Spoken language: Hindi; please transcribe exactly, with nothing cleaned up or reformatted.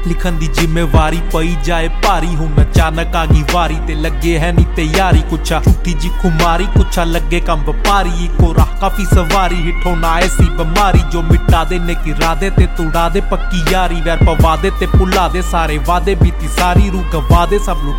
लिखन दी जिम्मेवारी पई जाए भारी। हुण अचानक आ गई वारी ते लगे है नी तैयारी। कुछ झूठी जी खुमारी कुछ लगे कम व्यापारी। इको राह काफी सवारी हिठो ना ऐसी बीमारी जो मिटा दे ने किरा दे ते तुड़ा दे पक्की यारी। वैर पवा दे ते भुला दे सारे वादे बीती सारी रूह गवा दे सब